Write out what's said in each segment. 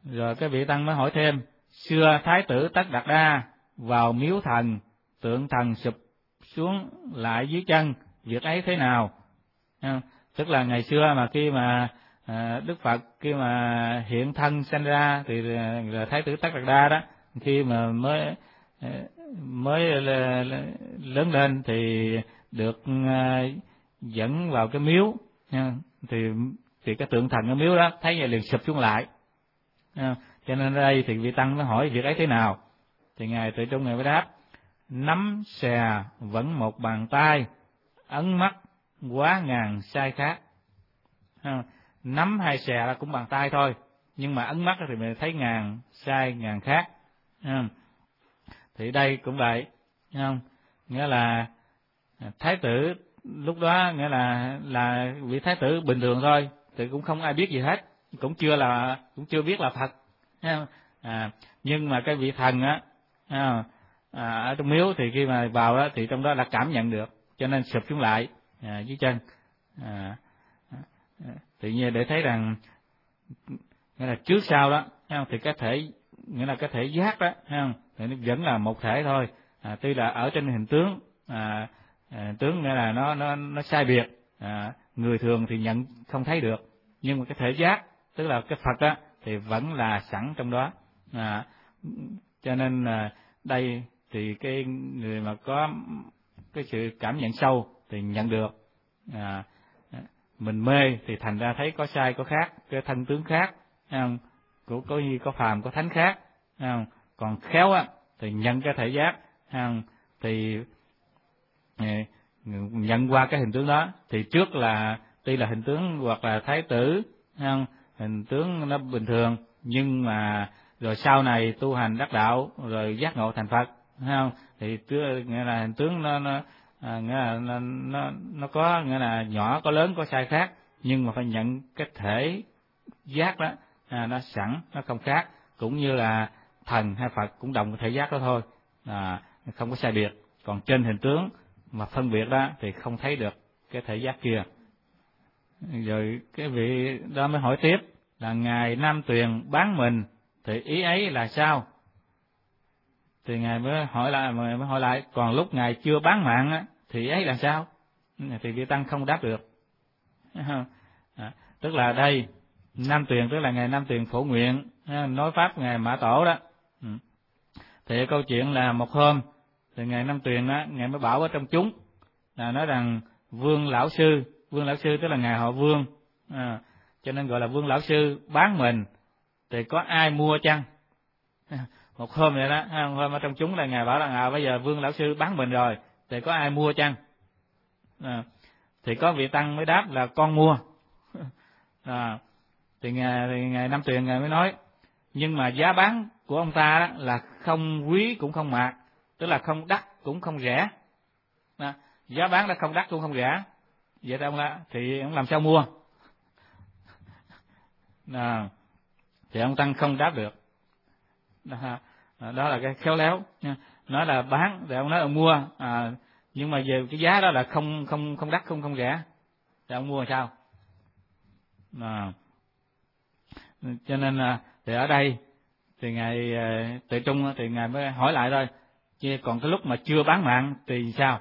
Rồi cái vị tăng mới hỏi thêm: xưa Thái tử Tất Đạt Đa vào miếu thần, tượng thần sụp xuống lại dưới chân, việc ấy thế nào? Tức là ngày xưa mà khi mà Đức Phật khi mà hiện thân sanh ra thì là Thái tử Tất Đạt Đa đó, khi mà mới lớn lên thì được dẫn vào cái miếu, thì cái tượng thần cái miếu đó thấy vậy liền sụp xuống lại. Cho nên ở đây thì vị tăng mới hỏi việc ấy thế nào, thì ngài Tuệ Trung ngài mới đáp: nắm xè vẫn một bàn tay, ấn mắt quá ngàn sai khác. Nắm hay xè là cũng bàn tay thôi, nhưng mà ấn mắt thì mình thấy ngàn sai ngàn khác. Thì đây cũng vậy, không? Nghĩa là thái tử lúc đó nghĩa là vị thái tử bình thường thôi, thì cũng không ai biết gì hết, cũng chưa biết là Phật. Nhưng mà cái vị thần á, ở trong miếu thì khi mà vào đó thì trong đó là cảm nhận được, cho nên sụp xuống lại dưới chân. Tự nhiên để thấy rằng nghĩa là trước sau đó, thì cái thể nghĩa là cái thể giác đó, thì nó vẫn là một thể thôi. Tuy là ở trên hình tướng, tướng nghĩa là nó sai biệt, người thường thì nhận không thấy được, nhưng mà cái thể giác tức là cái Phật đó thì vẫn là sẵn trong đó. Cho nên đây thì cái người mà có cái sự cảm nhận sâu thì nhận được. Mình mê thì thành ra thấy có sai có khác, cái thân tướng khác, có phàm có thánh khác. Còn khéo á thì nhận cái thể giác, thì nhận qua cái hình tướng đó. Thì trước là tuy là hình tướng hoặc là thái tử, hình tướng nó bình thường, nhưng mà rồi sau này tu hành đắc đạo rồi giác ngộ thành Phật, thì nghĩa là hình tướng nó có nghĩa là nhỏ có lớn có sai khác, nhưng mà phải nhận cái thể giác đó, nó sẵn, nó không khác. Cũng như là thần hay Phật cũng đồng cái thể giác đó thôi, không có sai biệt. Còn trên hình tướng mà phân biệt đó thì không thấy được cái thể giác kia. Rồi cái vị đó mới hỏi tiếp là ngài Nam Tuyền bán mình thì ý ấy là sao? Thì ngài mới hỏi lại còn lúc ngài chưa bán mạng á, thì ý ấy là sao? Thì vị tăng không đáp được. Tức là đây Nam Tuyền tức là ngài Nam Tuyền Phổ Nguyện nói pháp ngài Mã Tổ đó. Thì câu chuyện là một hôm thì ngài Nam Tuyền đó, ngài mới bảo ở trong chúng là nói rằng Vương lão sư tức là ngài họ Vương, cho nên gọi là Vương lão sư bán mình thì có ai mua chăng? Một hôm vậy đó, một hôm ở trong chúng là ngài bảo là bây giờ Vương lão sư bán mình rồi thì có ai mua chăng? Thì có vị tăng mới đáp là con mua. Thì ngài Nam Tuyền ngài mới nói nhưng mà giá bán của ông ta đó là không quý cũng không mạt, tức là không đắt cũng không rẻ. Giá bán là không đắt cũng không rẻ, vậy thì ông làm sao mua? Thì ông tăng không đáp được. Đó là cái khéo léo, nói là bán thì ông nói ông mua, nhưng mà về cái giá đó là không đắt không rẻ, thì ông mua làm sao? Cho nên thì ở đây thì ngài Tuệ Trung thì ngài mới hỏi lại thôi, chứ còn cái lúc mà chưa bán mạng thì sao?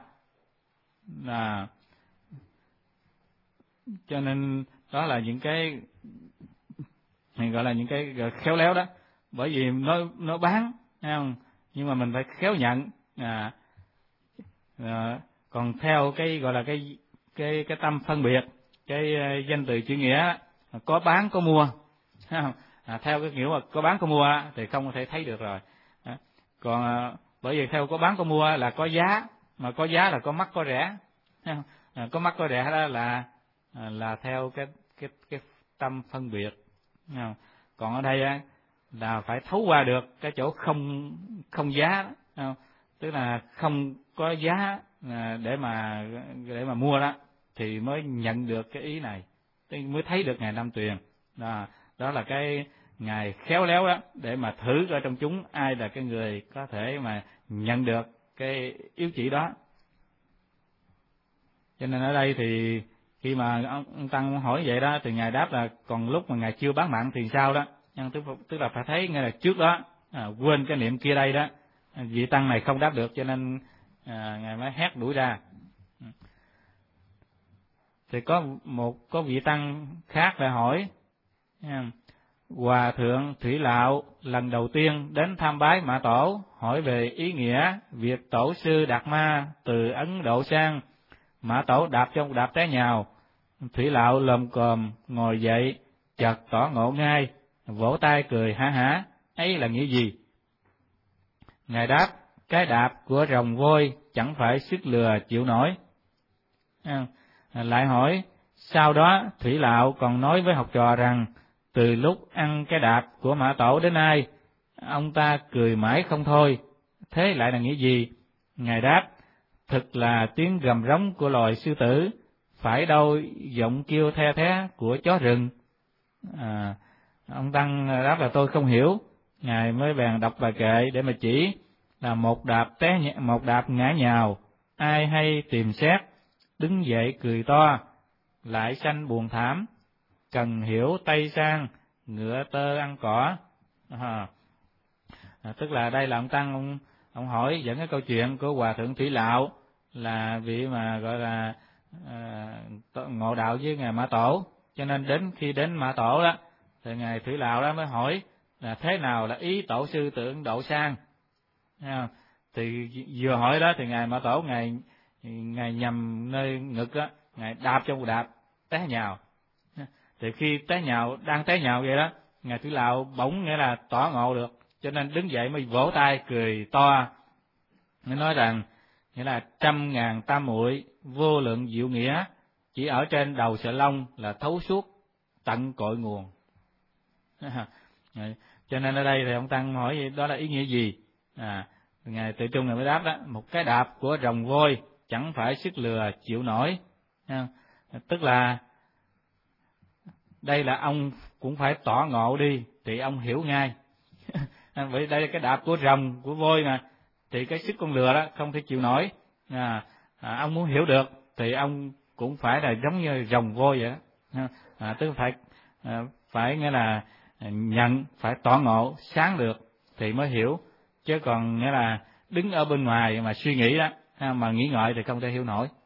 Cho nên đó là những cái mình gọi là những cái khéo léo đó, bởi vì nó bán, thấy không? Nhưng mà mình phải khéo nhận. Còn theo cái gọi là cái tâm phân biệt, cái danh từ chữ nghĩa, có bán có mua, thấy không? Theo cái kiểu mà có bán có mua thì không có thể thấy được rồi. Còn bởi vì theo có bán có mua là có giá, mà có giá là có mắc có rẻ, thấy không? Có mắc có rẻ đó là theo cái tâm phân biệt. Còn ở đây là phải thấu qua được cái chỗ không giá đó, tức là không có giá để mà mua đó, thì mới nhận được cái ý này, mới thấy được ngài Nam Tuyền. Đó là cái ngài khéo léo đó, để mà thử ở trong chúng ai là cái người có thể mà nhận được cái yếu chỉ đó. Cho nên ở đây thì khi mà ông tăng hỏi vậy đó thì ngài đáp là còn lúc mà ngài chưa bán mạng thì sao đó, Tức là phải thấy ngay là trước đó quên cái niệm kia đây đó, vị tăng này không đáp được cho nên ngài mới hét đuổi ra. Thì có vị tăng khác lại hỏi: Hòa thượng Thủy Lạo lần đầu tiên đến tham bái Mã Tổ, hỏi về ý nghĩa việc tổ sư Đạt Ma từ Ấn Độ sang. Mã Tổ đạp trong đạp té nhào. Thủy Lạo lồm cồm ngồi dậy, chợt tỏ ngộ ngay, vỗ tay cười hả hả, ấy là nghĩa gì? Ngài đáp: cái đạp của rồng vôi chẳng phải sức lừa chịu nổi. Lại hỏi: sau đó Thủy Lạo còn nói với học trò rằng từ lúc ăn cái đạp của Mã Tổ đến nay, ông ta cười mãi không thôi, thế lại là nghĩa gì? Ngài đáp: thực là tiếng gầm rống của loài sư tử, phải đâu giọng kêu the thé của chó rừng. Ông tăng đáp là tôi không hiểu. Ngài mới bèn đọc bài kệ để mà chỉ là một đạp ngã nhào, ai hay tìm xét, đứng dậy cười to, lại sanh buồn thảm, cần hiểu Tây sang, ngựa tơ ăn cỏ. Tức là đây là ông tăng, ông hỏi dẫn cái câu chuyện của Hòa thượng Thủy Lạo, là vị mà gọi là ngộ đạo với ngài Mã Tổ, cho nên khi đến Mã Tổ đó thì ngài Thủy Lạo đó mới hỏi là thế nào là ý tổ sư từ Ấn Độ sang. Thì vừa hỏi đó thì ngài Mã Tổ ngài nhằm nơi ngực đó, ngài đạp trong một đạp té nhào. Thì khi đang té nhào vậy đó, ngài Thủy Lạo bỗng nghĩa là tỏ ngộ được, cho nên đứng dậy mới vỗ tay cười to, mới nói rằng nghĩa là trăm ngàn tam muội vô lượng diệu nghĩa, chỉ ở trên đầu sợi lông là thấu suốt tận cội nguồn. Cho nên ở đây thì ông tăng hỏi đó là ý nghĩa gì? Ngài Tự Trung ngài mới đáp đó: một cái đạp của rồng vôi chẳng phải sức lừa chịu nổi. Tức là đây là ông cũng phải tỏ ngộ đi thì ông hiểu ngay. Bởi đây là cái đạp của rồng, của vôi mà, thì cái sức con lừa đó không thể chịu nổi. Ông muốn hiểu được thì ông cũng phải là giống như rồng vôi vậy đó. Tức phải nghĩa là nhận, phải tỏ ngộ sáng được thì mới hiểu, chứ còn nghĩa là đứng ở bên ngoài mà suy nghĩ đó, mà nghĩ ngợi thì không thể hiểu nổi.